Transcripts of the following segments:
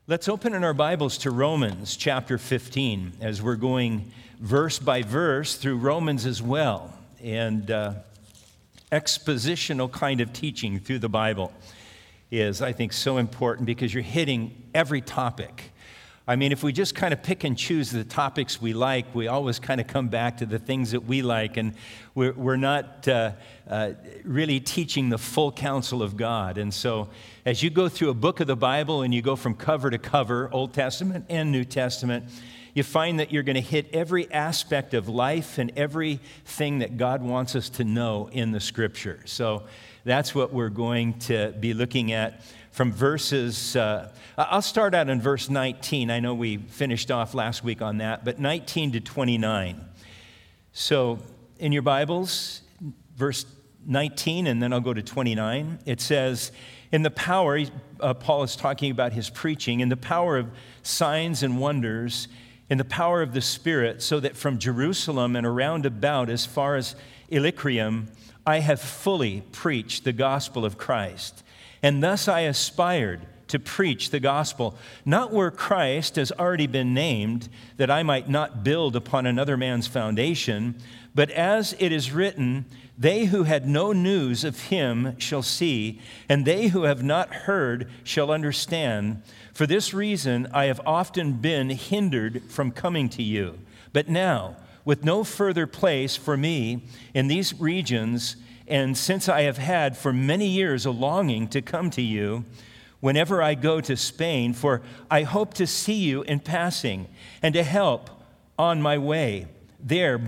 Let's open in our Bibles to Romans chapter 15 as we're going verse by verse through Romans as well. And expositional kind of teaching through the Bible is, I think, so important because you're hitting every topic. I mean, if we just kind of pick and choose the topics we like, we always kind of come back to the things that we like, and we're not really teaching the full counsel of God. And so as you go through a book of the Bible and you go from cover to cover, Old Testament and New Testament, you find that you're going to hit every aspect of life and everything that God wants us to know in the Scripture. So that's what we're going to be looking at from verses, I'll start out in verse 19. I know we finished off last week on that, but 19 to 29. So in your Bibles, verse 19, and then I'll go to 29. It says, in the power, Paul is talking about his preaching, in the power of signs and wonders, in the power of the Spirit, so that from Jerusalem and around about as far as Illyricum, I have fully preached the gospel of Christ. And thus I aspired to preach the gospel, not where Christ has already been named, that I might not build upon another man's foundation, but as it is written, they who had no news of him shall see, and they who have not heard shall understand. For this reason I have often been hindered from coming to you. But now, with no further place for me in these regions, and since I have had for many years a longing to come to you, whenever I go to Spain, for I hope to see you in passing, and to help on my way there,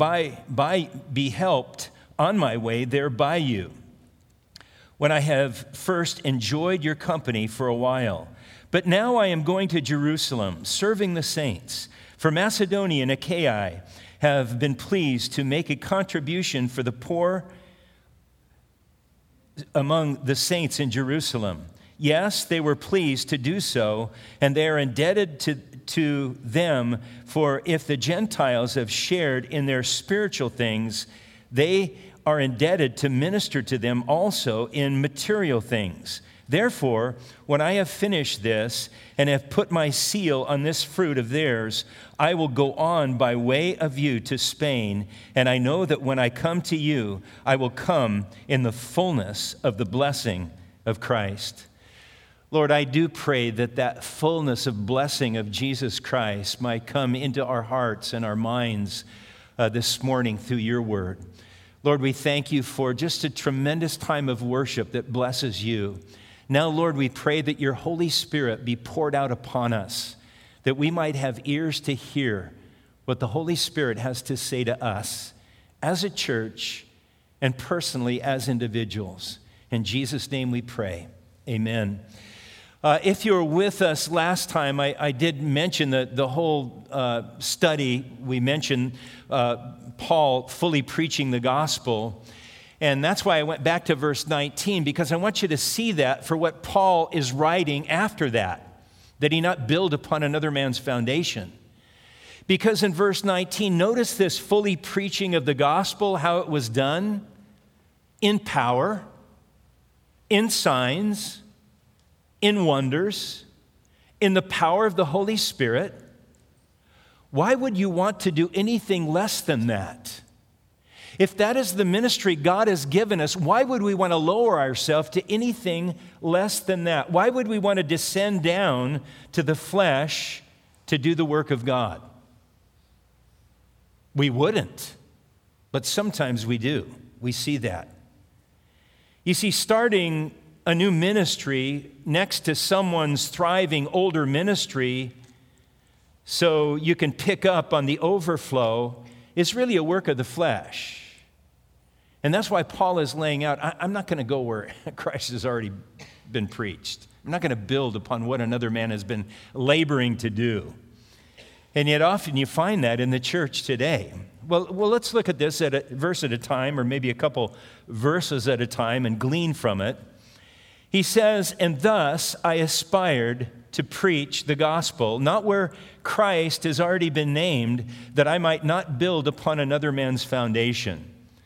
be helped on my way there by you, when I have first enjoyed your company for a while. But now I am going to Jerusalem, serving the saints. For Macedonia and Achaia have been pleased to make a contribution for the poor among the saints in Jerusalem. Yes, they were pleased to do so, and they are indebted to them, for if the Gentiles have shared in their spiritual things, they are indebted to minister to them also in material things. Therefore, when I have finished this and have put my seal on this fruit of theirs, I will go on by way of you to Spain, and I know that when I come to you, I will come in the fullness of the blessing of Christ. Lord, I do pray that that fullness of blessing of Jesus Christ might come into our hearts and our minds this morning through your word. Lord, we thank you for just a tremendous time of worship that blesses you. Now, Lord, we pray that your Holy Spirit be poured out upon us, that we might have ears to hear what the Holy Spirit has to say to us as a church and personally as individuals. In Jesus' name we pray. Amen. If you were with us last time, I did mention the whole study. We mentioned Paul fully preaching the gospel. And that's why I went back to verse 19, because I want you to see that for what Paul is writing after that he not build upon another man's foundation. Because in verse 19, notice this fully preaching of the gospel, how it was done in power, in signs, in wonders, in the power of the Holy Spirit. Why would you want to do anything less than that? If that is the ministry God has given us, why would we want to lower ourselves to anything less than that? Why would we want to descend down to the flesh to do the work of God? We wouldn't, but sometimes we do. We see that. You see, starting a new ministry next to someone's thriving older ministry so you can pick up on the overflow is really a work of the flesh. And that's why Paul is laying out, I'm not going to go where Christ has already been preached. I'm not going to build upon what another man has been laboring to do. And yet often you find that in the church today. Well, let's look at this at a verse at a time, or maybe a couple verses at a time, and glean from it. He says, and thus I aspired to preach the gospel, not where Christ has already been named, that I might not build upon another man's foundation.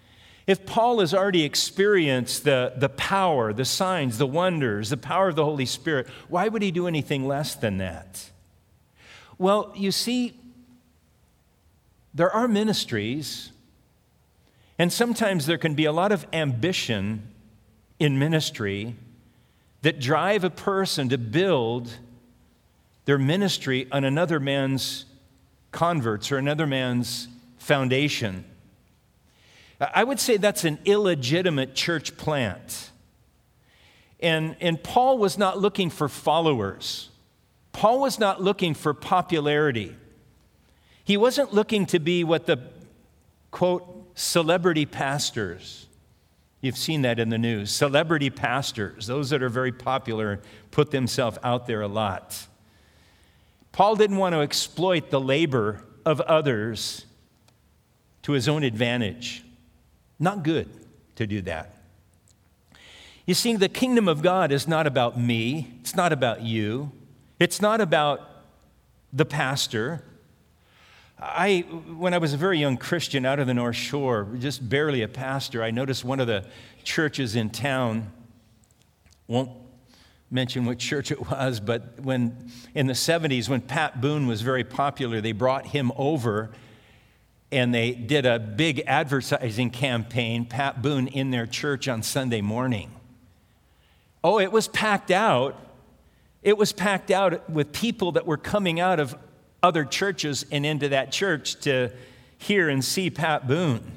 If Paul has already experienced the power, the signs, the wonders, the power of the Holy Spirit, why would he do anything less than that? Well, you see, there are ministries, and sometimes there can be a lot of ambition in ministry that drive a person to build their ministry on another man's converts or another man's foundation. I would say that's an illegitimate church plant. And Paul was not looking for followers. Paul was not looking for popularity. He wasn't looking to be what the, quote, celebrity pastors. You've seen that in the news. Celebrity pastors, those that are very popular, put themselves out there a lot. Paul didn't want to exploit the labor of others to his own advantage. Not good to do that. You see, the kingdom of God is not about me. It's not about you. It's not about the pastor. When I was a very young Christian out of the North Shore, just barely a pastor, I noticed one of the churches in town, won't mention what church it was, but when in the 70s, when Pat Boone was very popular, they brought him over and they did a big advertising campaign, Pat Boone in their church on Sunday morning. Oh, it was packed out. It was packed out with people that were coming out of other churches and into that church to hear and see Pat Boone.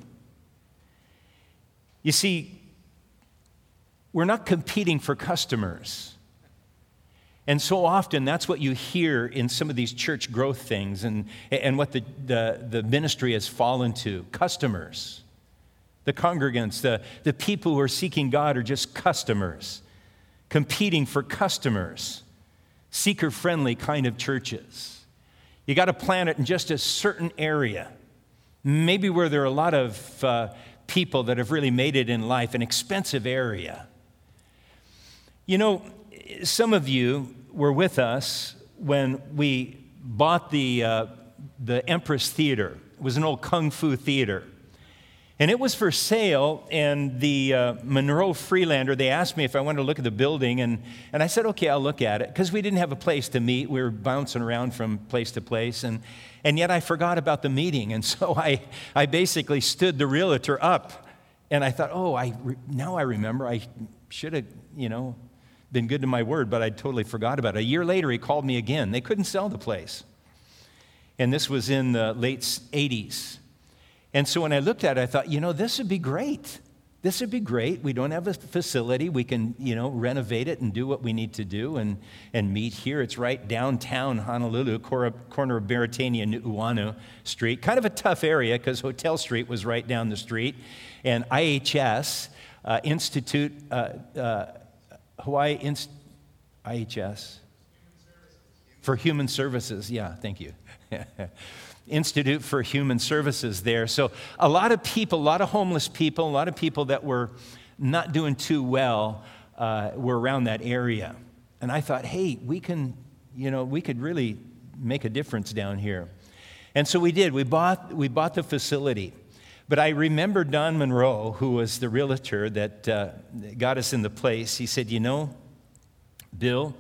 You see, we're not competing for customers. And so often that's what you hear in some of these church growth things and what the ministry has fallen to. Customers. The congregants, the people who are seeking God are just customers, competing for customers, seeker-friendly kind of churches. You got to plant it in just a certain area, maybe where there are a lot of people that have really made it in life, an expensive area. You know, some of you were with us when we bought the Empress Theater. It was an old kung fu theater. And it was for sale, and the Monroe Freelander, they asked me if I wanted to look at the building, and I said, okay, I'll look at it, because we didn't have a place to meet. We were bouncing around from place to place, and yet I forgot about the meeting, and so I basically stood the realtor up, and I thought, now I remember, I should have, been good to my word, but I totally forgot about it. A year later, he called me again. They couldn't sell the place, and this was in the late 80s. And so when I looked at it, I thought, this would be great. This would be great. We don't have a facility. We can, renovate it and do what we need to do and meet here. It's right downtown Honolulu, corner of Beretania and Nu'uanu Street. Kind of a tough area because Hotel Street was right down the street. And IHS, Institute, Hawaii IHS for Human Services. Yeah, thank you. Institute for Human Services there. So a lot of people, a lot of homeless people, a lot of people that were not doing too well were around that area. And I thought, hey, we could really make a difference down here. And so we did. We bought the facility. But I remember Don Monroe, who was the realtor that got us in the place. He said, Bill,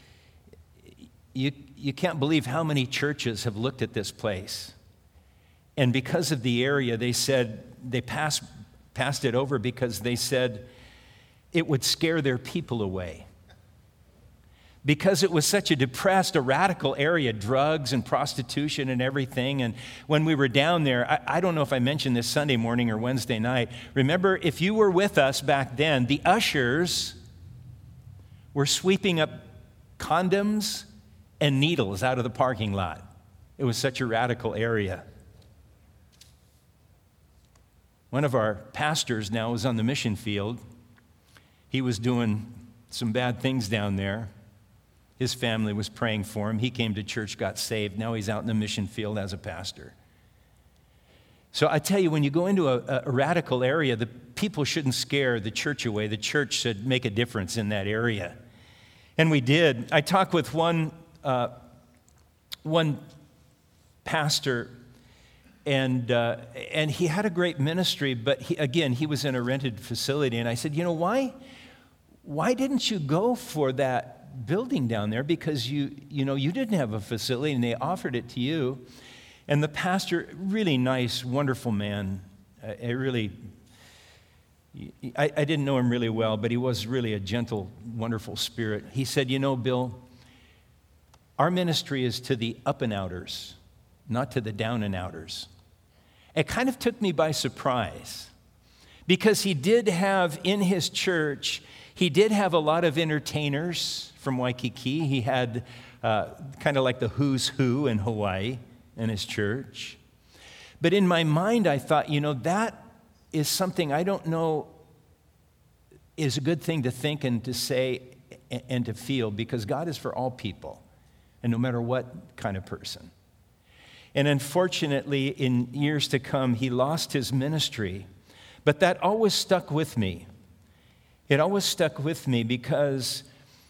you can't believe how many churches have looked at this place. And because of the area, they said, they passed it over because they said it would scare their people away. Because it was such a depressed, a radical area, drugs and prostitution and everything. And when we were down there, I don't know if I mentioned this Sunday morning or Wednesday night. Remember, if you were with us back then, the ushers were sweeping up condoms and needles out of the parking lot. It was such a radical area. One of our pastors now is on the mission field. He was doing some bad things down there. His family was praying for him. He came to church, got saved. Now he's out in the mission field as a pastor. So I tell you, when you go into a radical area, the people shouldn't scare the church away. The church should make a difference in that area. And we did. I talked with one pastor, And he had a great ministry, but he was in a rented facility. And I said, why didn't you go for that building down there? Because you didn't have a facility, and they offered it to you. And the pastor, really nice, wonderful man. I didn't know him really well, but he was really a gentle, wonderful spirit. He said, Bill, our ministry is to the up and outers, not to the down and outers. It kind of took me by surprise, because he did have in his church, he did have a lot of entertainers from Waikiki. He had kind of like the who's who in Hawaii in his church. But in my mind, I thought, that is something I don't know is a good thing to think and to say and to feel, because God is for all people, and no matter what kind of person. And unfortunately, in years to come, he lost his ministry. But that always stuck with me. It always stuck with me because,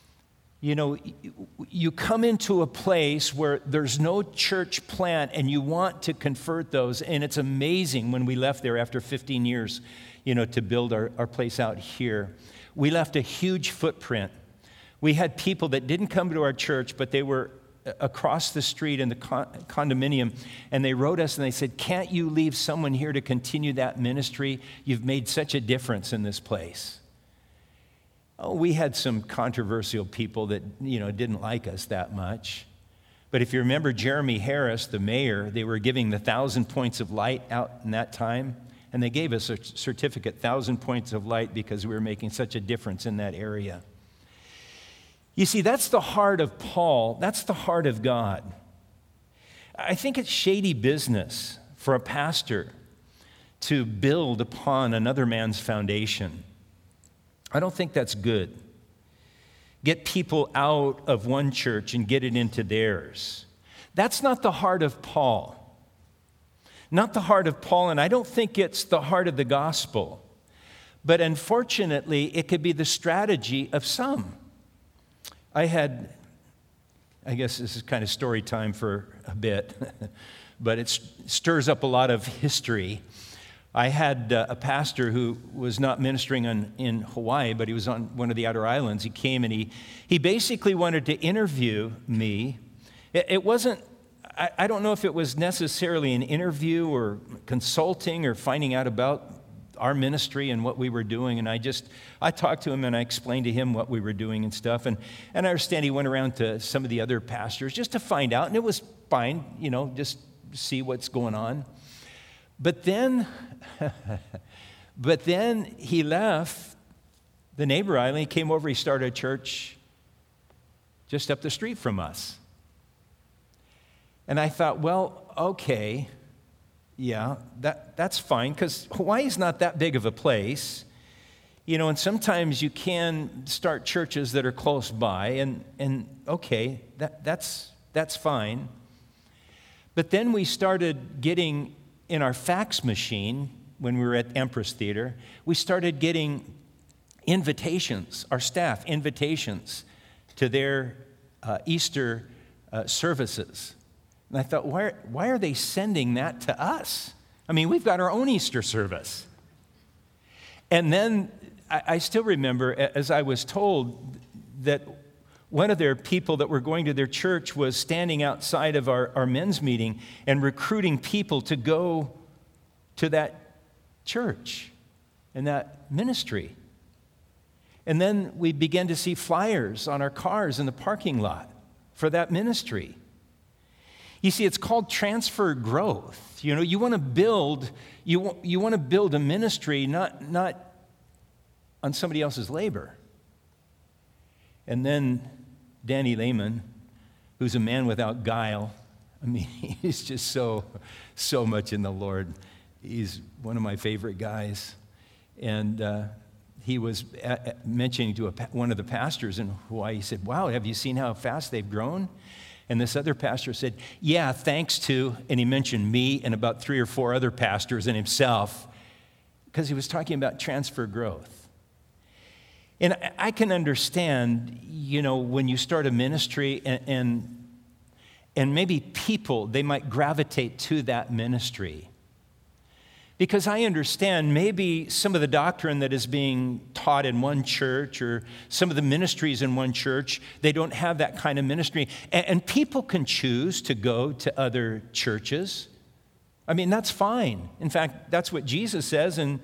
you come into a place where there's no church plant and you want to convert those. And it's amazing when we left there after 15 years, to build our place out here. We left a huge footprint. We had people that didn't come to our church, but they were across the street in the condominium, and they wrote us and they said, can't you leave someone here to continue that ministry? You've made such a difference in this place. Oh, we had some controversial people that, didn't like us that much. But if you remember Jeremy Harris, the mayor, they were giving the 1,000 points of light out in that time, and they gave us a certificate, 1,000 points of light, because we were making such a difference in that area. You see, that's the heart of Paul. That's the heart of God. I think it's shady business for a pastor to build upon another man's foundation. I don't think that's good. Get people out of one church and get it into theirs. That's not the heart of Paul. Not the heart of Paul, and I don't think it's the heart of the gospel. But unfortunately, it could be the strategy of some. I guess this is kind of story time for a bit, but it stirs up a lot of history. I had a pastor who was not ministering in Hawaii, but he was on one of the outer islands. He came and he basically wanted to interview me. It wasn't, I don't know if it was necessarily an interview or consulting or finding out about our ministry and what we were doing, and I talked to him and I explained to him what we were doing and stuff, and I understand he went around to some of the other pastors just to find out, and it was fine, just see what's going on. But then he left the neighbor island, he came over, he started a church just up the street from us. And I thought, well, okay, yeah, that's fine, because Hawaii's not that big of a place, and sometimes you can start churches that are close by, and okay, that's fine. But then we started getting, in our fax machine, when we were at Empress Theater, we started getting invitations, our staff, invitations to their Easter services. And I thought, why are they sending that to us? I mean, we've got our own Easter service. And then I still remember, as I was told, that one of their people that were going to their church was standing outside of our men's meeting and recruiting people to go to that church and that ministry. And then we began to see flyers on our cars in the parking lot for that ministry. You see, it's called transfer growth. You want to build, you want to build a ministry not on somebody else's labor. And then Danny Lehman, who's a man without guile, I mean, he's just so much in the Lord. He's one of my favorite guys. And he was mentioning to one of the pastors in Hawaii, he said, wow, have you seen how fast they've grown? And this other pastor said, yeah, thanks to, and he mentioned me and about 3 or 4 other pastors and himself, because he was talking about transfer growth. And I can understand, when you start a ministry and And maybe people, they might gravitate to that ministry. Because I understand maybe some of the doctrine that is being taught in one church or some of the ministries in one church, they don't have that kind of ministry. And people can choose to go to other churches. I mean, that's fine. In fact, that's what Jesus says in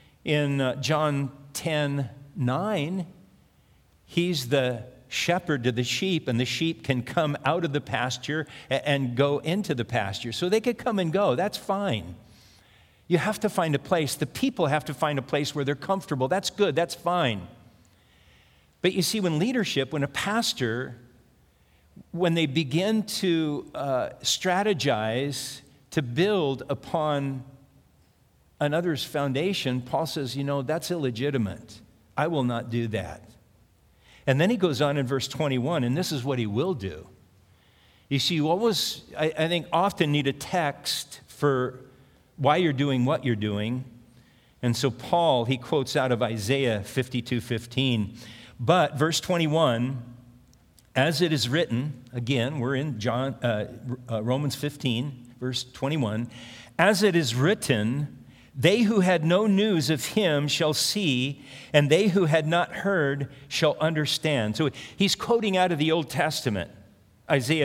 John 10:9. He's the shepherd to the sheep, and the sheep can come out of the pasture and go into the pasture. So they could come and go. That's fine. You have to find a place. The people have to find a place where they're comfortable. That's good. That's fine. But you see, when a pastor, when they begin to strategize to build upon another's foundation, Paul says, that's illegitimate. I will not do that. And then he goes on in verse 21, and this is what he will do. You see, you always, I think, often need a text for why you're doing what you're doing. And so Paul, he quotes out of Isaiah 52:15. But, verse 21, as it is written, again, we're in Romans 15, verse 21, as it is written, they who had no news of him shall see, and they who had not heard shall understand. So he's quoting out of the Old Testament, Isaiah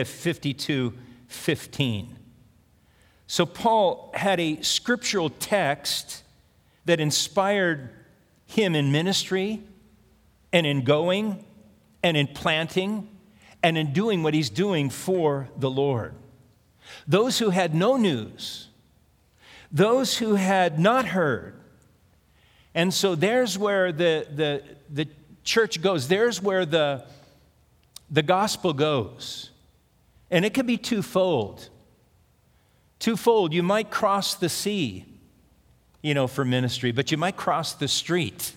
52:15. So Paul had a scriptural text that inspired him in ministry and in going and in planting and in doing what he's doing for the Lord. Those who had no news, those who had not heard. And so there's where the church goes. There's where the gospel goes. And it can be twofold. Twofold. You might cross the sea, for ministry, but you might cross the street.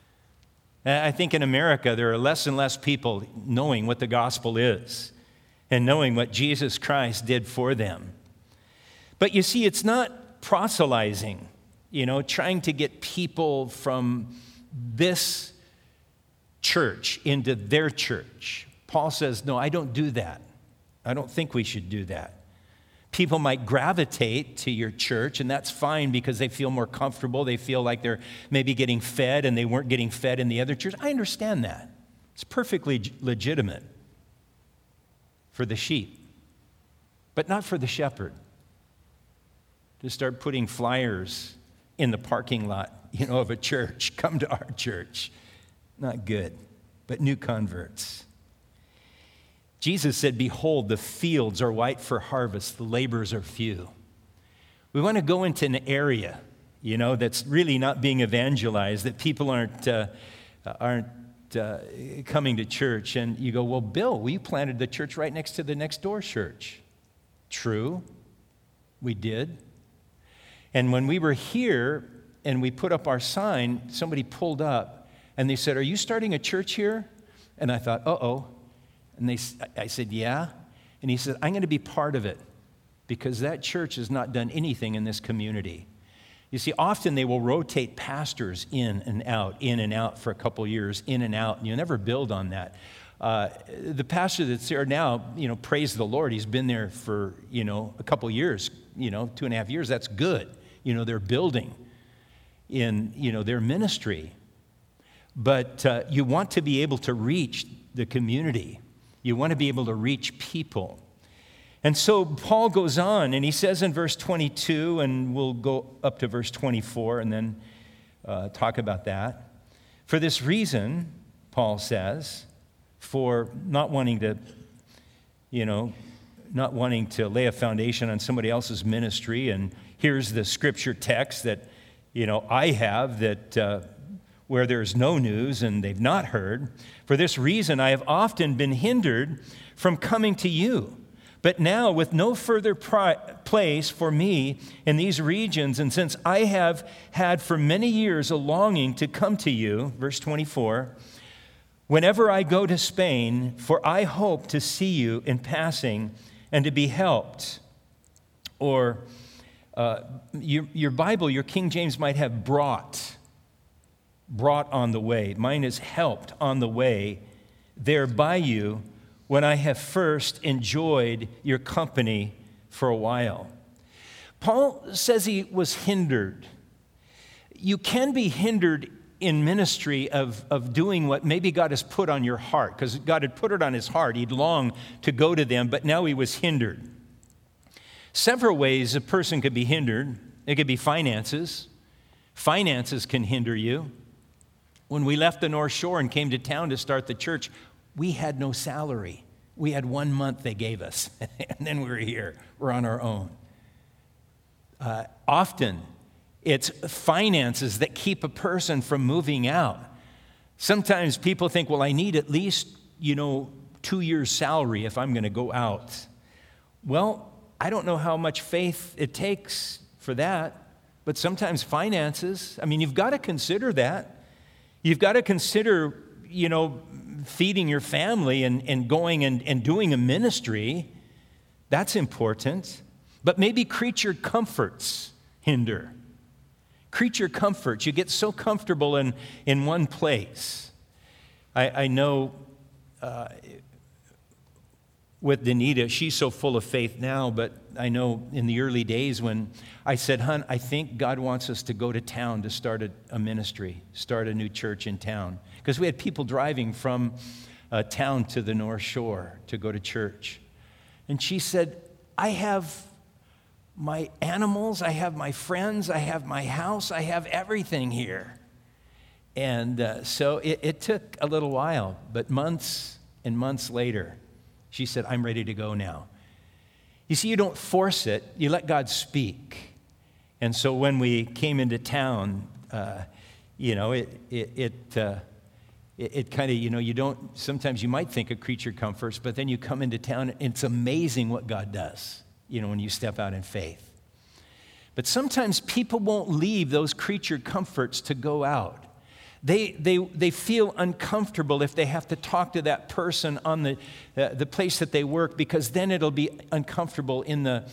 I think in America there are less and less people knowing what the gospel is and knowing what Jesus Christ did for them. But you see, it's not proselytizing, trying to get people from this church into their church. Paul says, no, I don't do that. I don't think we should do that. People might gravitate to your church, and that's fine because they feel more comfortable. They feel like they're maybe getting fed and they weren't getting fed in the other church. I understand that. It's perfectly legitimate for the sheep, but not for the shepherd. To start putting flyers in the parking lot, of a church. Come to our church. Not good, but new converts. Jesus said, behold, the fields are white for harvest, the laborers are few. We want to go into an area, that's really not being evangelized, that people aren't coming to church. And you go, well, Bill, we planted the church right next to the next door church. True, we did. And when we were here and we put up our sign, somebody pulled up and they said, are you starting a church here? And I thought, uh-oh. And I said, yeah. And he said, I'm going to be part of it because that church has not done anything in this community. You see, often they will rotate pastors in and out for a couple years, in and out, and you never build on that. The pastor that's there now, praise the Lord, he's been there for, a couple years, 2.5 years, that's good. They're building in, their ministry. But you want to be able to reach the community. You want to be able to reach people. And so Paul goes on, and he says in verse 22, and we'll go up to verse 24 and then talk about that. For this reason, Paul says, for not wanting to lay a foundation on somebody else's ministry, and here's the scripture text that, I have that where there's no news and they've not heard. For this reason, I have often been hindered from coming to you. But now, with no further place for me in these regions, and since I have had for many years a longing to come to you, verse 24, whenever I go to Spain, for I hope to see you in passing and to be helped. Or your Bible, your King James might have brought on the way. Mine is helped on the way there by you when I have first enjoyed your company for a while. Paul says he was hindered. You can be hindered in ministry of doing what maybe God has put on your heart, because God had put it on his heart. He'd longed to go to them, but now he was hindered. Several ways a person could be hindered. It could be finances. Finances can hinder you. When we left the North Shore and came to town to start the church, we had no salary. We had 1 month they gave us, and then we were here. We're on our own. Often, it's finances that keep a person from moving out. Sometimes people think, well, I need at least, 2 years' salary if I'm going to go out. Well, I don't know how much faith it takes for that, but sometimes finances, you've got to consider that. You've got to consider, feeding your family and going and doing a ministry. That's important. But maybe creature comforts hinder. Creature comforts. You get so comfortable in one place. I know with Danita, she's so full of faith now, but I know in the early days when I said, hon, I think God wants us to go to town to start a ministry, start a new church in town. Because we had people driving from town to the North Shore to go to church. And she said, I have my animals, I have my friends, I have my house, I have everything here. And so it took a little while, but months and months later, she said, I'm ready to go now. You see, you don't force it, you let God speak. And so when we came into town, it kind of, you don't, sometimes you might think a creature comforts, but then you come into town, and it's amazing what God does, when you step out in faith. But sometimes people won't leave those creature comforts to go out. They feel uncomfortable if they have to talk to that person on the place that they work, because then it'll be uncomfortable in the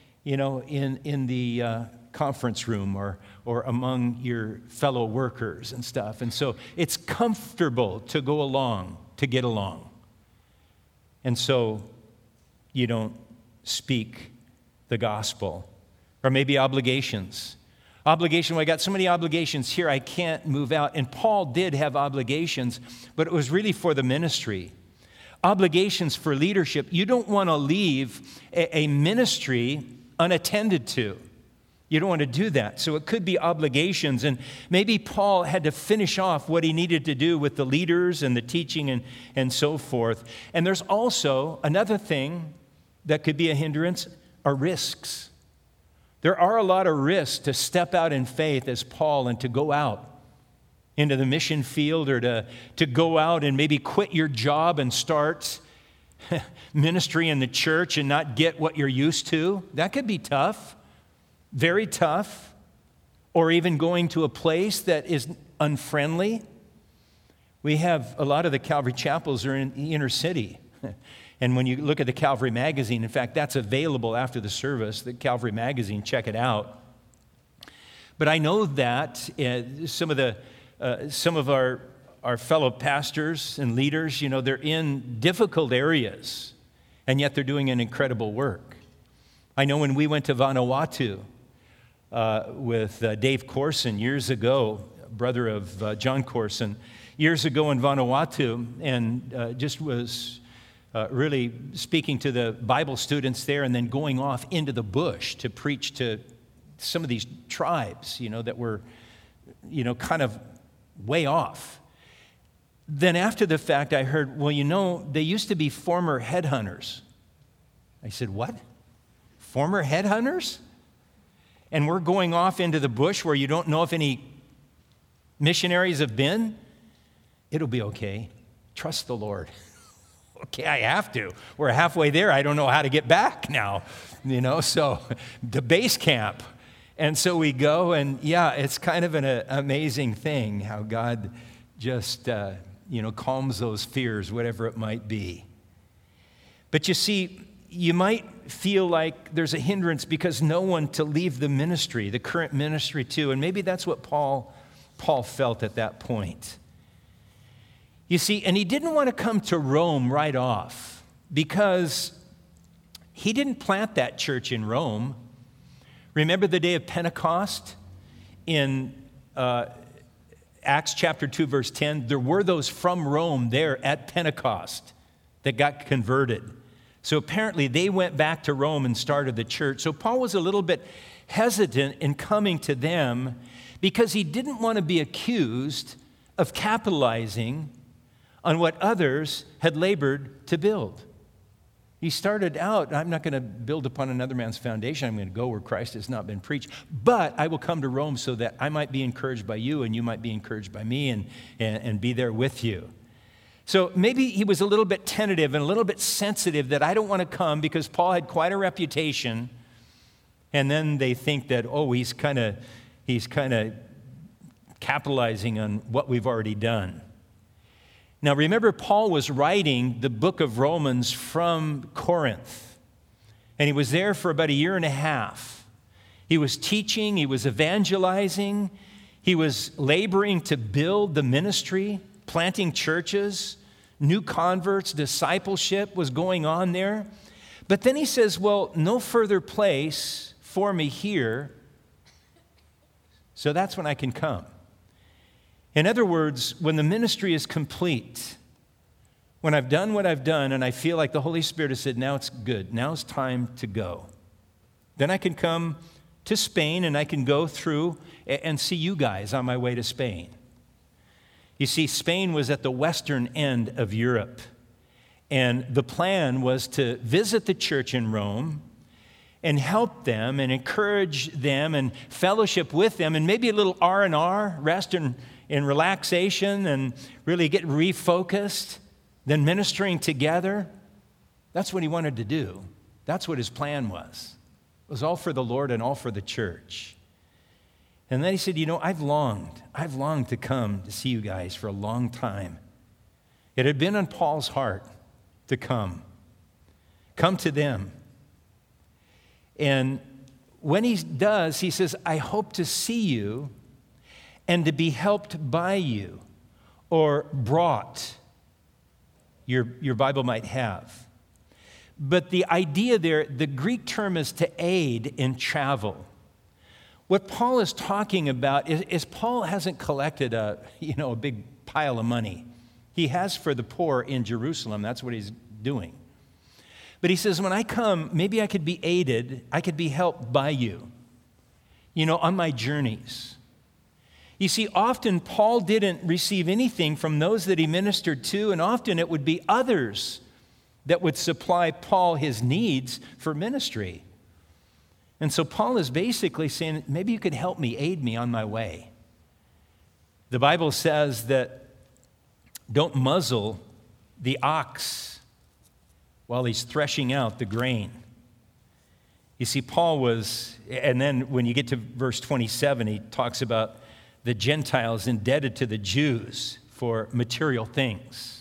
conference room or among your fellow workers and stuff. And so it's comfortable to go along, to get along. And so you don't speak the gospel. Or maybe obligations. Well, I got so many obligations here, I can't move out. And Paul did have obligations, but it was really for the ministry. Obligations for leadership. You don't want to leave a ministry unattended to. You don't want to do that. So it could be obligations. And maybe Paul had to finish off what he needed to do with the leaders and the teaching and so forth. And there's also another thing that could be a hindrance, are risks. There are a lot of risks to step out in faith as Paul and to go out into the mission field, or to go out and maybe quit your job and start ministry in the church and not get what you're used to. That could be tough, very tough. Or even going to a place that is unfriendly. We have a lot of the Calvary chapels are in the inner city. And when you look at the Calvary Magazine, in fact, that's available after the service, the Calvary Magazine, check it out. But I know that some of our fellow pastors and leaders, they're in difficult areas, and yet they're doing an incredible work. I know when we went to Vanuatu with Dave Corson years ago, brother of John Corson, years ago in Vanuatu, and just was really speaking to the Bible students there, and then going off into the bush to preach to some of these tribes, that were, kind of way off. Then after the fact, I heard, well, they used to be former headhunters. I said, what? Former headhunters? And we're going off into the bush where you don't know if any missionaries have been? It'll be okay. Trust the Lord. Okay, I have to. We're halfway there. I don't know how to get back now, so the base camp. And so we go, and it's kind of an amazing thing how God just, calms those fears, whatever it might be. But you see, you might feel like there's a hindrance because no one to leave the ministry, the current ministry to, and maybe that's what Paul felt at that point. You see, and he didn't want to come to Rome right off. because he didn't plant that church in Rome. Remember the day of Pentecost in Acts chapter 2, verse 10? There were those from Rome there at Pentecost that got converted. So apparently they went back to Rome and started the church. So Paul was a little bit hesitant in coming to them because he didn't want to be accused of capitalizing on what others had labored to build. He started out, I'm not going to build upon another man's foundation. I'm going to go where Christ has not been preached. But I will come to Rome so that I might be encouraged by you and you might be encouraged by me and be there with you. So maybe he was a little bit tentative and a little bit sensitive that I don't want to come because Paul had quite a reputation. And then they think that, oh, he's kind of capitalizing on what we've already done. Now, remember, Paul was writing the book of Romans from Corinth, and he was there for about a year and a half. He was teaching, he was evangelizing, he was laboring to build the ministry, planting churches, new converts, discipleship was going on there. But then he says, well, no further place for me here, so that's when I can come. In other words, when the ministry is complete, when I've done what I've done and I feel like the Holy Spirit has said, now it's good, now it's time to go, then I can come to Spain and I can go through and see you guys on my way to Spain. You see, Spain was at the western end of Europe, and the plan was to visit the church in Rome and help them and encourage them and fellowship with them and maybe a little R&R, rest and relaxation, and really get refocused, then ministering together. That's what he wanted to do. That's what his plan was. It was all for the Lord and all for the church. And then he said, I've longed to come to see you guys for a long time. It had been on Paul's heart to come to them. And when he does, he says, I hope to see you and to be helped by you, or brought, your Bible might have. But the idea there, the Greek term is to aid in travel. What Paul is talking about is Paul hasn't collected a big pile of money. He has for the poor in Jerusalem. That's what he's doing. But he says, when I come, maybe I could be aided, I could be helped by you, on my journeys. You see, often Paul didn't receive anything from those that he ministered to, and often it would be others that would supply Paul his needs for ministry. And so Paul is basically saying, maybe you could help me, aid me on my way. The Bible says that don't muzzle the ox while he's threshing out the grain. You see, Paul was, and then when you get to verse 27, he talks about the Gentiles indebted to the Jews for material things.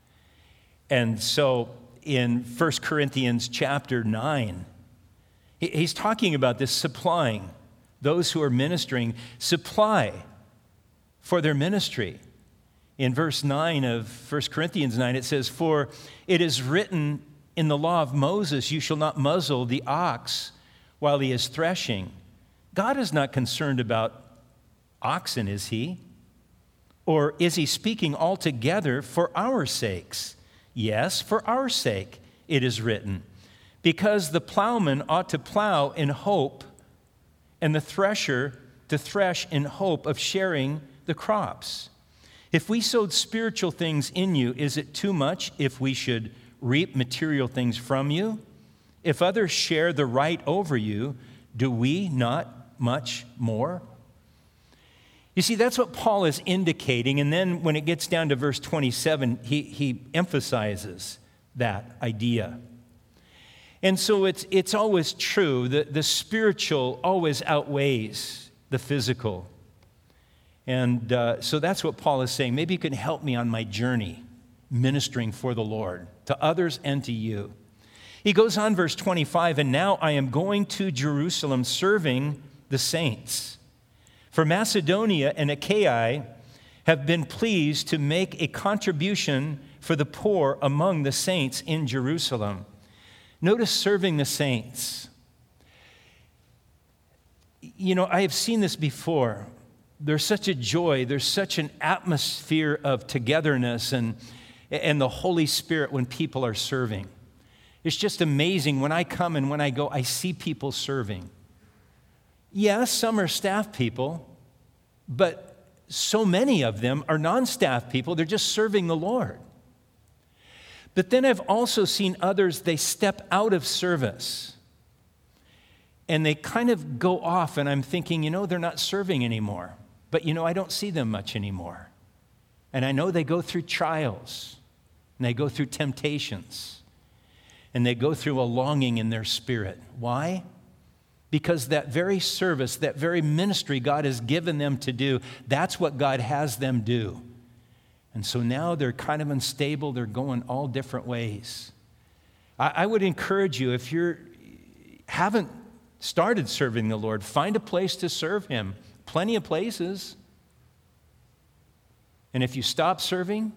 And so in 1 Corinthians chapter 9, he's talking about this supplying, those who are ministering, supply for their ministry. In verse 9 of 1 Corinthians 9, it says, for it is written in the law of Moses, you shall not muzzle the ox while he is threshing. God is not concerned about oxen, is he? Or is he speaking altogether for our sakes? Yes, for our sake it is written, because the plowman ought to plow in hope, and the thresher to thresh in hope of sharing the crops. If we sowed spiritual things in you, is it too much if we should reap material things from you? If others share the right over you, do we not much more? You see, that's what Paul is indicating, and then when it gets down to verse 27, he emphasizes that idea. And so it's always true that the spiritual always outweighs the physical. And so that's what Paul is saying. Maybe you can help me on my journey, ministering for the Lord, to others and to you. He goes on, verse 25, and now I am going to Jerusalem serving the saints. For Macedonia and Achaia have been pleased to make a contribution for the poor among the saints in Jerusalem. Notice serving the saints. You know, I have seen this before. There's such a joy, there's such an atmosphere of togetherness and the Holy Spirit when people are serving. It's just amazing. When I come and when I go, I see people serving. Yes, some are staff people, but so many of them are non-staff people. They're just serving the Lord. But then I've also seen others, they step out of service and they kind of go off, and I'm thinking, you know, they're not serving anymore. But, you know, I don't see them much anymore. And I know they go through trials and they go through temptations and they go through a longing in their spirit. Why? Because that very service, that very ministry God has given them to do, that's what God has them do. And so now they're kind of unstable. They're going all different ways. I would encourage you, if you haven't started serving the Lord, find a place to serve Him. Plenty of places. And if you stop serving,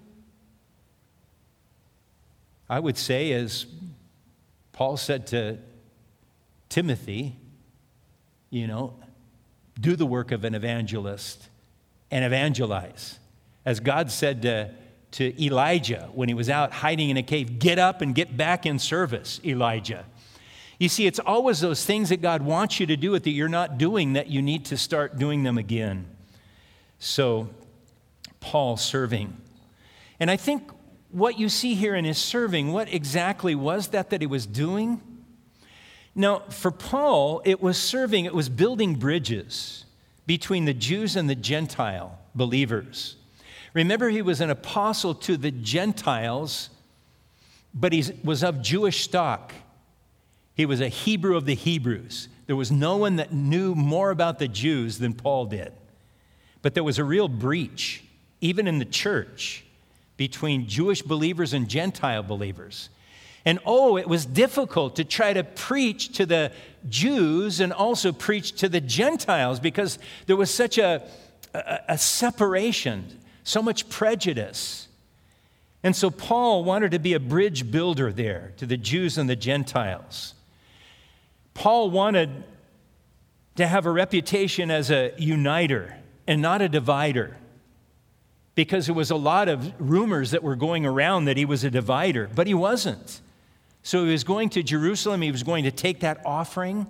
I would say, as Paul said to Timothy, you know, do the work of an evangelist and evangelize. As God said to Elijah when he was out hiding in a cave, get up and get back in service, Elijah. You see, it's always those things that God wants you to do that you're not doing that you need to start doing them again. So, Paul serving. And I think what you see here in his serving, what exactly was that he was doing? Now, for Paul, it was serving, it was building bridges between the Jews and the Gentile believers. Remember, he was an apostle to the Gentiles, but he was of Jewish stock. He was a Hebrew of the Hebrews. There was no one that knew more about the Jews than Paul did. But there was a real breach, even in the church, between Jewish believers and Gentile believers. And it was difficult to try to preach to the Jews and also preach to the Gentiles because there was such a separation, so much prejudice. And so Paul wanted to be a bridge builder there to the Jews and the Gentiles. Paul wanted to have a reputation as a uniter and not a divider, because there was a lot of rumors that were going around that he was a divider, but he wasn't. So he was going to Jerusalem. He was going to take that offering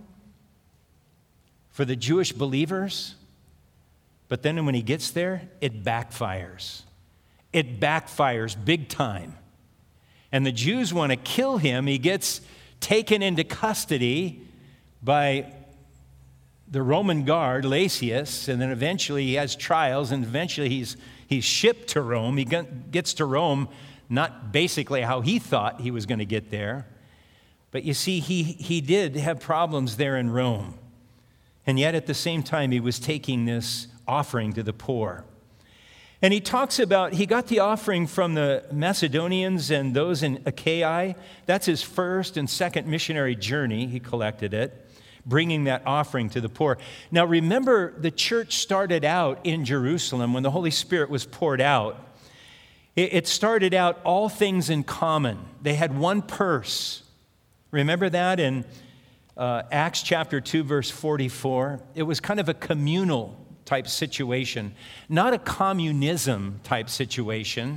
for the Jewish believers. But then when he gets there, it backfires. It backfires big time. And the Jews want to kill him. He gets taken into custody by the Roman guard, Lysias, and then eventually he has trials, and eventually he's shipped to Rome. He gets to Rome, not basically how he thought he was going to get there. But you see, he did have problems there in Rome. And yet at the same time, he was taking this offering to the poor. And he talks about, he got the offering from the Macedonians and those in Achaia. That's his first and second missionary journey. He collected it, bringing that offering to the poor. Now remember, the church started out in Jerusalem when the Holy Spirit was poured out. It started out all things in common. They had one purse. Remember that in Acts chapter 2, verse 44? It was kind of a communal type situation, not a communism type situation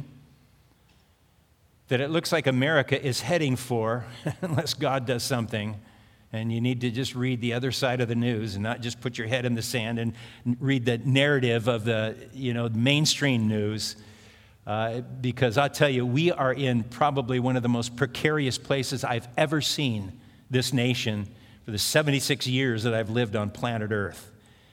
that it looks like America is heading for unless God does something. And you need to just read the other side of the news and not just put your head in the sand and read the narrative of the mainstream news. Because I'll tell you, we are in probably one of the most precarious places I've ever seen this nation for the 76 years that I've lived on planet Earth.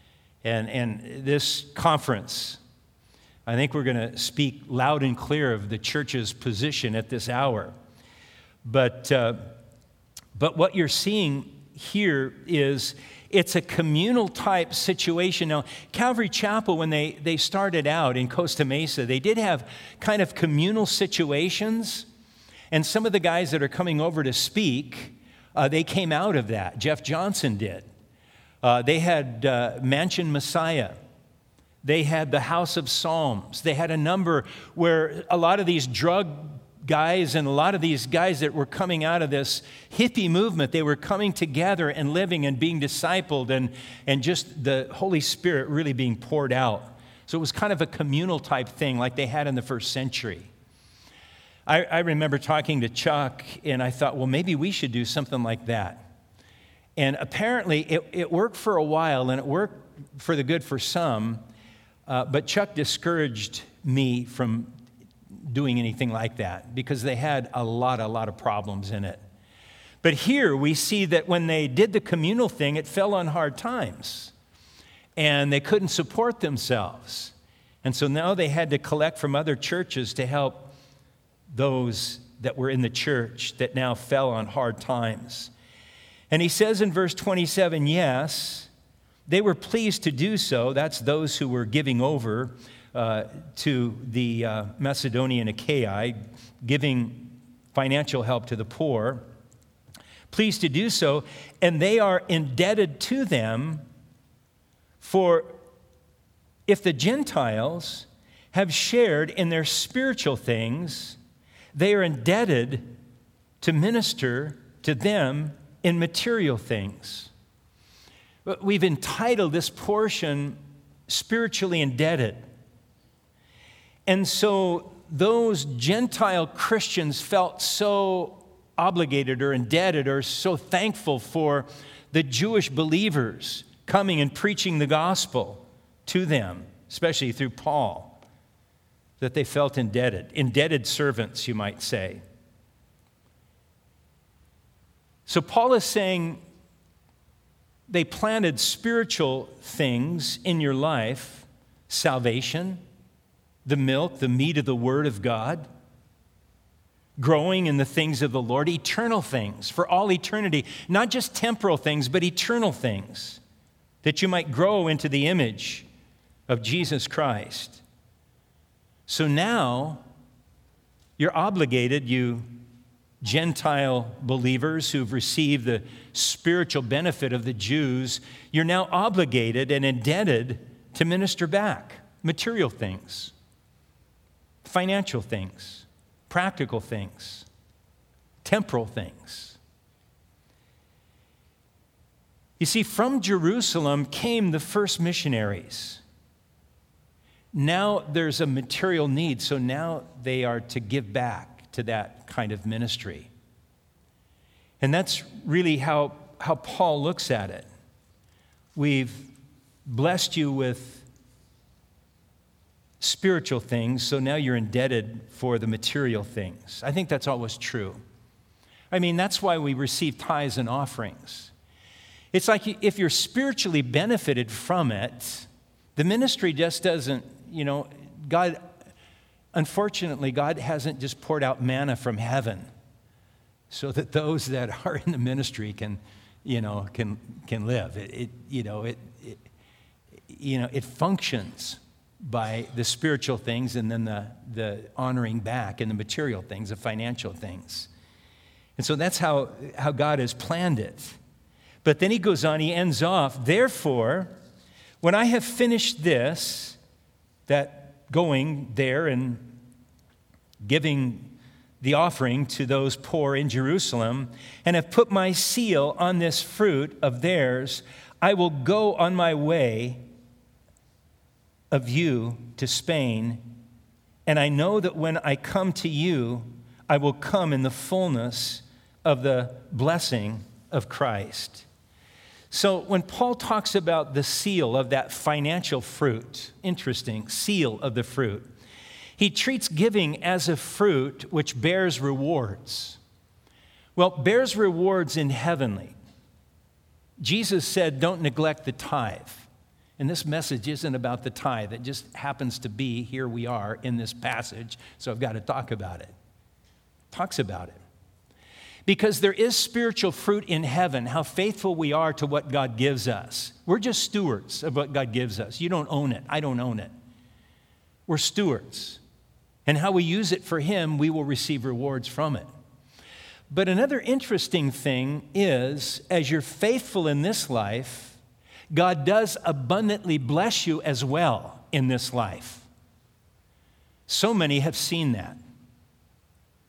And this conference, I think we're going to speak loud and clear of the church's position at this hour. But what you're seeing here is it's a communal type situation. Now, Calvary Chapel, when they started out in Costa Mesa, they did have kind of communal situations. And some of the guys that are coming over to speak, they came out of that. Jeff Johnson did. They had Mansion Messiah. They had the House of Psalms. They had a number where a lot of these drug guys and a lot of these guys that were coming out of this hippie movement, they were coming together and living and being discipled and just the Holy Spirit really being poured out. So it was kind of a communal type thing like they had in the first century. I remember talking to Chuck, and I thought, well, maybe we should do something like that. And apparently it worked for a while, and it worked for the good for some, but Chuck discouraged me from doing anything like that because they had a lot of problems in it. But here we see that when they did the communal thing, it fell on hard times, and they couldn't support themselves. And so now they had to collect from other churches to help those that were in the church that now fell on hard times. And he says in verse 27, yes, they were pleased to do so. That's those who were giving over to the Macedonian Achaia, giving financial help to the poor. Pleased to do so, and they are indebted to them, for if the Gentiles have shared in their spiritual things, they are indebted to minister to them in material things. We've entitled this portion, Spiritually Indebted. And so those Gentile Christians felt so obligated or indebted or so thankful for the Jewish believers coming and preaching the gospel to them, especially through Paul, that they felt indebted servants, you might say. So Paul is saying they planted spiritual things in your life, salvation, the milk, the meat of the Word of God, growing in the things of the Lord, eternal things for all eternity, not just temporal things, but eternal things, that you might grow into the image of Jesus Christ. So now, you're obligated, you Gentile believers who've received the spiritual benefit of the Jews, you're now obligated and indebted to minister back material things, financial things, practical things, temporal things. You see, from Jerusalem came the first missionaries. Now there's a material need, so now they are to give back to that kind of ministry. And that's really how Paul looks at it. We've blessed you with spiritual things, so now you're indebted for the material things. I think that's always true. I mean, that's why we receive tithes and offerings. It's like if you're spiritually benefited from it, the ministry just doesn't, unfortunately, God hasn't just poured out manna from heaven so that those that are in the ministry can live. It functions by the spiritual things and then the honoring back and the material things, the financial things. And so that's how God has planned it. But then he goes on, he ends off, therefore, when I have finished this, that going there and giving the offering to those poor in Jerusalem, and have put my seal on this fruit of theirs, I will go on my way of you to Spain, and I know that when I come to you, I will come in the fullness of the blessing of Christ. So when Paul talks about the seal of that financial fruit, interesting, seal of the fruit, he treats giving as a fruit which bears rewards. Well, bears rewards in heavenly. Jesus said, don't neglect the tithe. And this message isn't about the tithe. It just happens to be, here we are in this passage, so I've got to talk about it. Talks about it. Because there is spiritual fruit in heaven, how faithful we are to what God gives us. We're just stewards of what God gives us. You don't own it. I don't own it. We're stewards. And how we use it for Him, we will receive rewards from it. But another interesting thing is, as you're faithful in this life, God does abundantly bless you as well in this life. So many have seen that.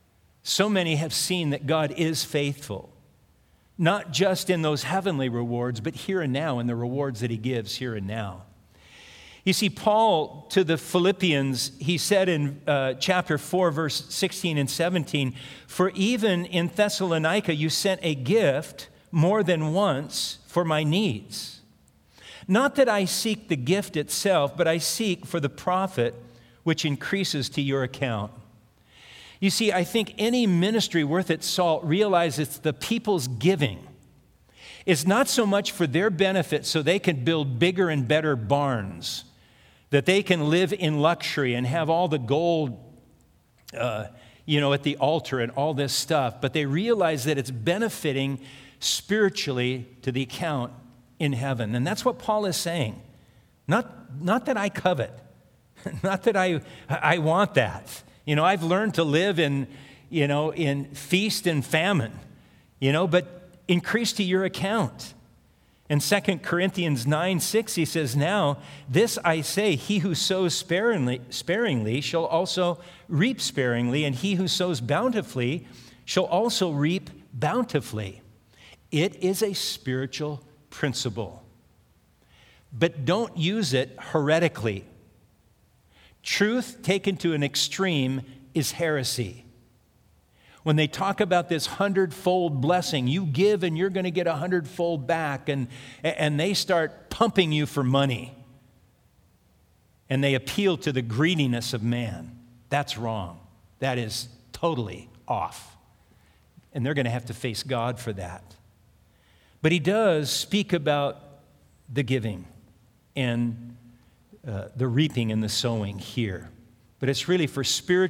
So many have seen that God is faithful, not just in those heavenly rewards, but here and now in the rewards that he gives here and now. You see, Paul, to the Philippians, he said in chapter 4, verse 16 and 17, "For even in Thessalonica you sent a gift more than once for my needs. Not that I seek the gift itself, but I seek for the profit which increases to your account." You see, I think any ministry worth its salt realizes the people's giving is not so much for their benefit so they can build bigger and better barns, that they can live in luxury and have all the gold, at the altar and all this stuff, but they realize that it's benefiting spiritually to the account in heaven. And that's what Paul is saying. Not that I covet, not that I want that. I've learned to live in feast and famine, but increase to your account. In 2 Corinthians 9:6, he says, "Now this I say, he who sows sparingly shall also reap sparingly, and he who sows bountifully shall also reap bountifully." It is a spiritual principle, but don't use it heretically. Truth taken to an extreme is heresy. When they talk about this 100-fold blessing, you give and you're going to get 100-fold back, and they start pumping you for money, and they appeal to the greediness of man. That's wrong. That is totally off. And they're going to have to face God for that. But he does speak about the giving and the reaping and the sowing here. But it's really for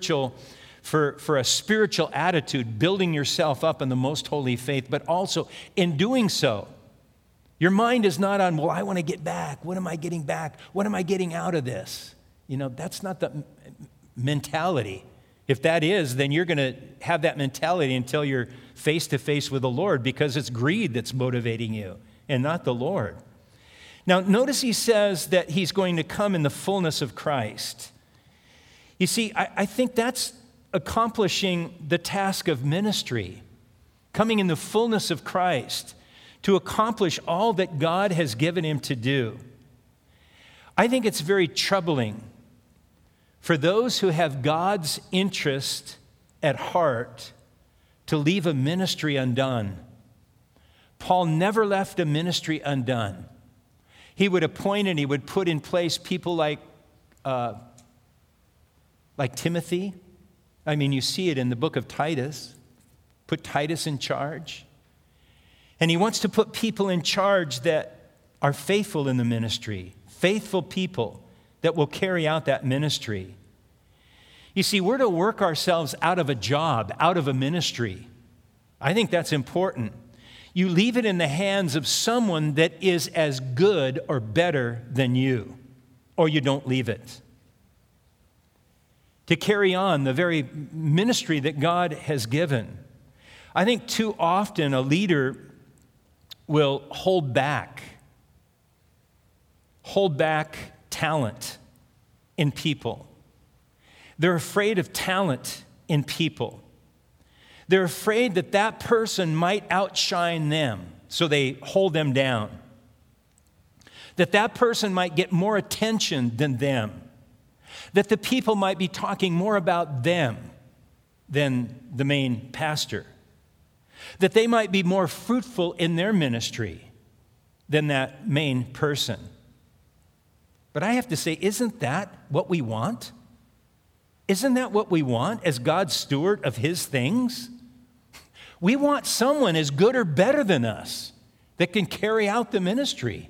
a spiritual attitude, building yourself up in the most holy faith, but also in doing so, your mind is not on, well, I want to get back. What am I getting back? What am I getting out of this? That's not the mentality. If that is, then you're going to have that mentality until you're face to face with the Lord, because it's greed that's motivating you and not the Lord. Now, notice he says that he's going to come in the fullness of Christ. You see, I think that's accomplishing the task of ministry, coming in the fullness of Christ to accomplish all that God has given him to do. I think it's very troubling for those who have God's interest at heart to leave a ministry undone. Paul never left a ministry undone. He would appoint and he would put in place people like Timothy. I mean, you see it in the book of Titus. Put Titus in charge. And he wants to put people in charge that are faithful in the ministry, faithful people that will carry out that ministry. You see, we're to work ourselves out of a job, out of a ministry. I think that's important. You leave it in the hands of someone that is as good or better than you, or you don't leave it. To carry on the very ministry that God has given. I think too often a leader will hold back talent in people. They're afraid of talent in people. They're afraid that that person might outshine them, so they hold them down. That person might get more attention than them. That the people might be talking more about them than the main pastor. That they might be more fruitful in their ministry than that main person. But I have to say, isn't that what we want? Isn't that what we want as God's steward of his things? We want someone as good or better than us that can carry out the ministry.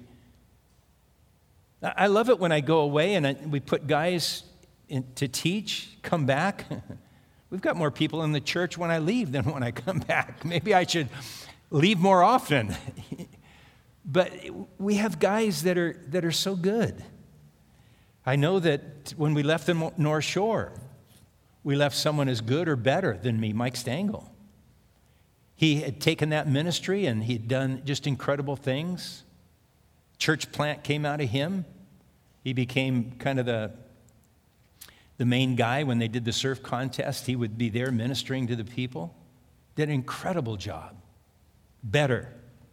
I love it when I go away and we put guys to teach, come back. We've got more people in the church when I leave than when I come back. Maybe I should leave more often. But we have guys that are so good. I know that when we left the North Shore, we left someone as good or better than me, Mike Stengel. He had taken that ministry and he'd done just incredible things. Church plant came out of him. He became kind of The main guy, when they did the surf contest, he would be there ministering to the people. Did an incredible job. Better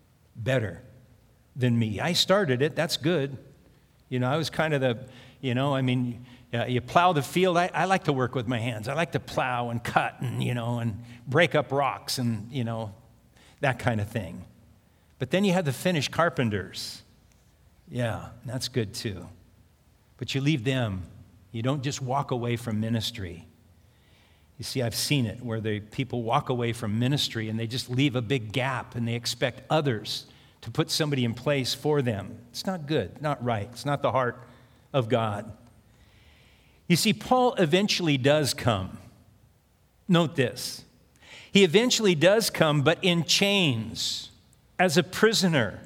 than me. I started it, that's good. I was kind of you plow the field. I like to work with my hands. I like to plow and cut and break up rocks and, that kind of thing. But then you have the finished carpenters. Yeah, that's good too. But you leave them. You don't just walk away from ministry. You see, I've seen it where the people walk away from ministry and they just leave a big gap and they expect others to put somebody in place for them. It's not good, not right. It's not the heart of God. You see, Paul eventually does come. Note this. He eventually does come, but in chains, as a prisoner.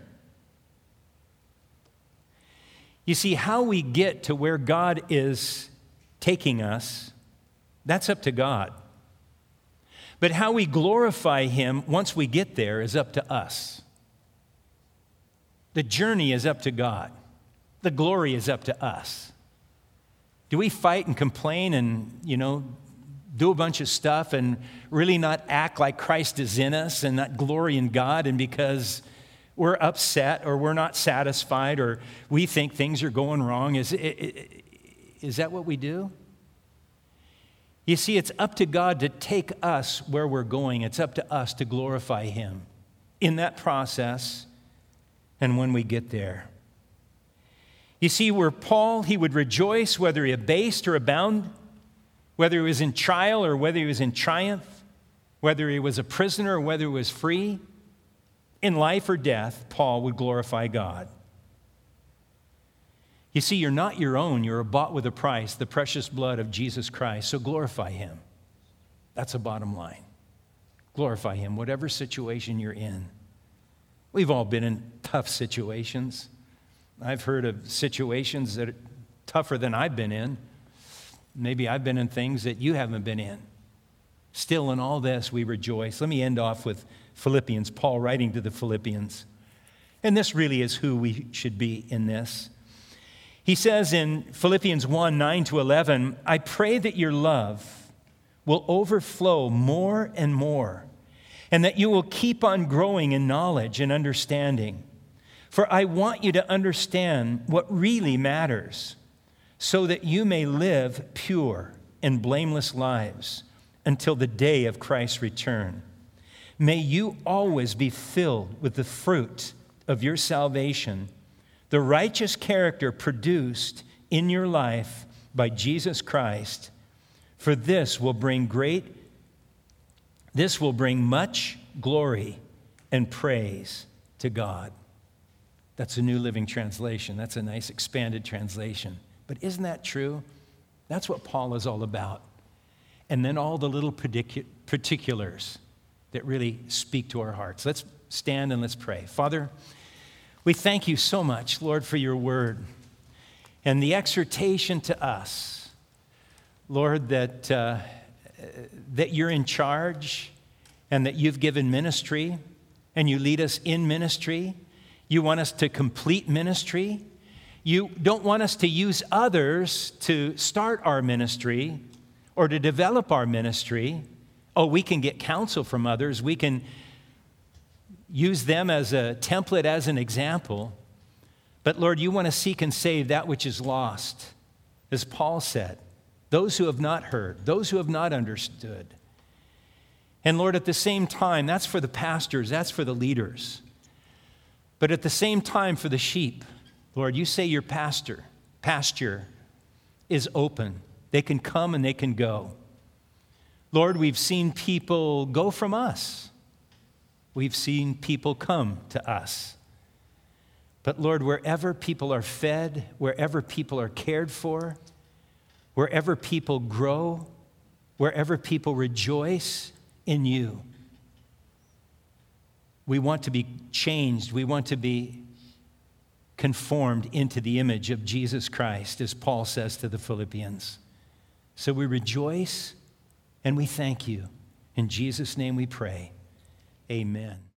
You see, how we get to where God is taking us, that's up to God. But how we glorify Him once we get there is up to us. The journey is up to God. The glory is up to us. Do we fight and complain and, do a bunch of stuff and really not act like Christ is in us and not glory in God, and because we're upset or we're not satisfied or we think things are going wrong? Is that what we do? You see, it's up to God to take us where we're going. It's up to us to glorify Him in that process and when we get there. You see, where Paul, he would rejoice whether he abased or abound, whether he was in trial or whether he was in triumph, whether he was a prisoner or whether he was free. In life or death, Paul would glorify God. You see, you're not your own. You're bought with a price, the precious blood of Jesus Christ. So glorify Him. That's the bottom line. Glorify Him, whatever situation you're in. We've all been in tough situations. I've heard of situations that are tougher than I've been in. Maybe I've been in things that you haven't been in. Still, in all this, we rejoice. Let me end off with Philippians, Paul writing to the Philippians. And this really is who we should be in this. He says in Philippians 1, 9-11, I pray that your love will overflow more and more, and that you will keep on growing in knowledge and understanding. For I want you to understand what really matters, so that you may live pure and blameless lives until the day of Christ's return. May you always be filled with the fruit of your salvation, the righteous character produced in your life by Jesus Christ. For this will bring much glory and praise to God. That's a New Living Translation. That's a nice expanded translation. But isn't that true? That's what Paul is all about. And then all the little particulars that really speak to our hearts. Let's stand and let's pray. Father, we thank you so much, Lord, for your word and the exhortation to us, Lord, that you're in charge and that you've given ministry and you lead us in ministry. You want us to complete ministry. You don't want us to use others to start our ministry or to develop our ministry. Oh, we can get counsel from others. We can use them as a template, as an example. But Lord, you want to seek and save that which is lost. As Paul said, those who have not heard, those who have not understood. And Lord, at the same time, that's for the pastors, that's for the leaders. But at the same time, for the sheep, Lord, you say your pasture is open. They can come and they can go. Lord, we've seen people go from us. We've seen people come to us. But Lord, wherever people are fed, wherever people are cared for, wherever people grow, wherever people rejoice in you, we want to be changed. We want to be conformed into the image of Jesus Christ, as Paul says to the Philippians. So we rejoice and we thank you. In Jesus' name we pray. Amen.